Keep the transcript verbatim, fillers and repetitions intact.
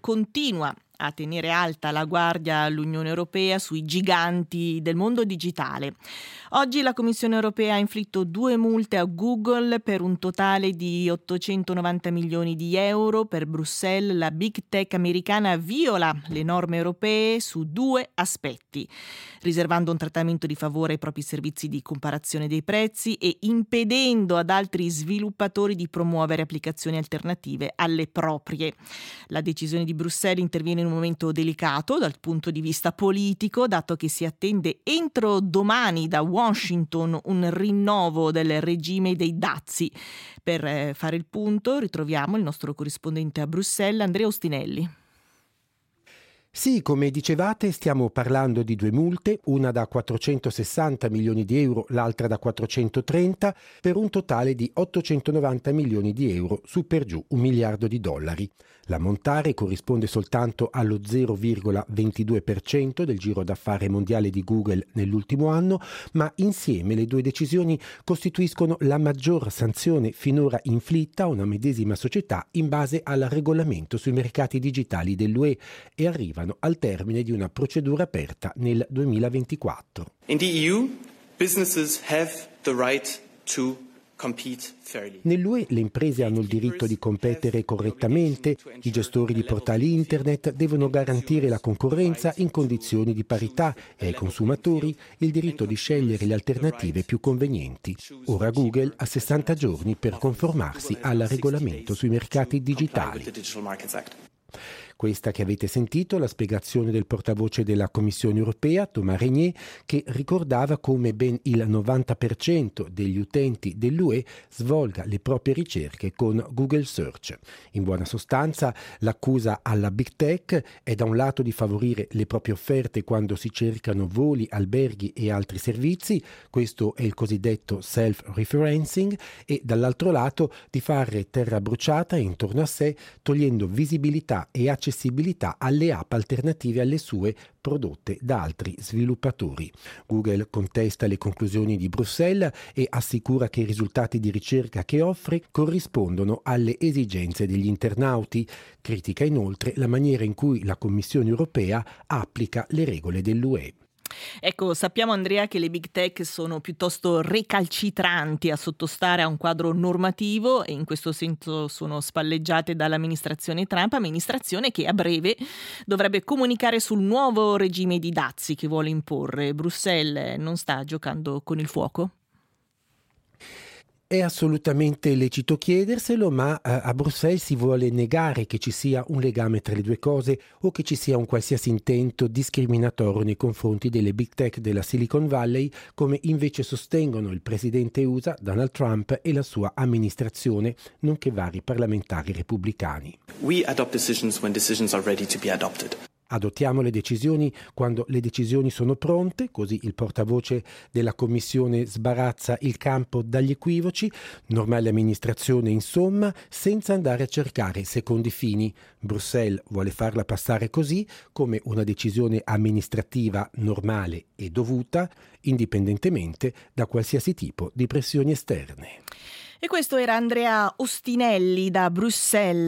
continua a tenere alta la guardia l'Unione Europea sui giganti del mondo digitale. Oggi la Commissione Europea ha inflitto due multe a Google per un totale di ottocentonovanta milioni di euro. Per Bruxelles la big tech americana viola le norme europee su due aspetti, riservando un trattamento di favore ai propri servizi di comparazione dei prezzi e impedendo ad altri sviluppatori di promuovere applicazioni alternative alle proprie. La decisione di Bruxelles interviene in un momento delicato dal punto di vista politico, dato che si attende entro domani da Washington un rinnovo del regime dei dazi. Per eh, fare il punto ritroviamo il nostro corrispondente a Bruxelles, Andrea Ostinelli. Sì, come dicevate, stiamo parlando di due multe, una da quattrocentosessanta milioni di euro, l'altra da quattrocentotrenta, per un totale di ottocentonovanta milioni di euro, su per giù un miliardo di dollari. L'ammontare corrisponde soltanto allo zero virgola ventidue per cento del giro d'affari mondiale di Google nell'ultimo anno, ma insieme le due decisioni costituiscono la maggior sanzione finora inflitta a una medesima società in base al regolamento sui mercati digitali dell'U E e arrivano al termine di una procedura aperta nel duemilaventiquattro. In the E U, businesses have the right to compete fairly. Nell'U E le imprese hanno il diritto di competere correttamente, i gestori di portali internet devono garantire la concorrenza in condizioni di parità e ai consumatori il diritto di scegliere le alternative più convenienti. Ora Google ha sessanta giorni per conformarsi al regolamento sui mercati digitali. Questa che avete sentito, la spiegazione del portavoce della Commissione Europea, Thomas Reynier, che ricordava come ben il novanta per cento degli utenti dell'U E svolga le proprie ricerche con Google Search. In buona sostanza, l'accusa alla Big Tech è da un lato di favorire le proprie offerte quando si cercano voli, alberghi e altri servizi, questo è il cosiddetto self-referencing, e dall'altro lato di fare terra bruciata intorno a sé, togliendo visibilità e accessibilità alle app alternative alle sue prodotte da altri sviluppatori. Google contesta le conclusioni di Bruxelles e assicura che i risultati di ricerca che offre corrispondono alle esigenze degli internauti. Critica inoltre la maniera in cui la Commissione Europea applica le regole dell'U E. Ecco, sappiamo Andrea che le big tech sono piuttosto recalcitranti a sottostare a un quadro normativo e in questo senso sono spalleggiate dall'amministrazione Trump, amministrazione che a breve dovrebbe comunicare sul nuovo regime di dazi che vuole imporre. Bruxelles non sta giocando con il fuoco? È assolutamente lecito chiederselo, ma eh, a Bruxelles si vuole negare che ci sia un legame tra le due cose o che ci sia un qualsiasi intento discriminatorio nei confronti delle big tech della Silicon Valley, come invece sostengono il presidente U S A Donald Trump e la sua amministrazione, nonché vari parlamentari repubblicani. We adopt decisions when decisions are ready to be adopted. Adottiamo le decisioni quando le decisioni sono pronte, così il portavoce della Commissione sbarazza il campo dagli equivoci, normale amministrazione insomma, senza andare a cercare secondi fini. Bruxelles vuole farla passare così come una decisione amministrativa normale e dovuta, indipendentemente da qualsiasi tipo di pressioni esterne. E questo era Andrea Ostinelli da Bruxelles.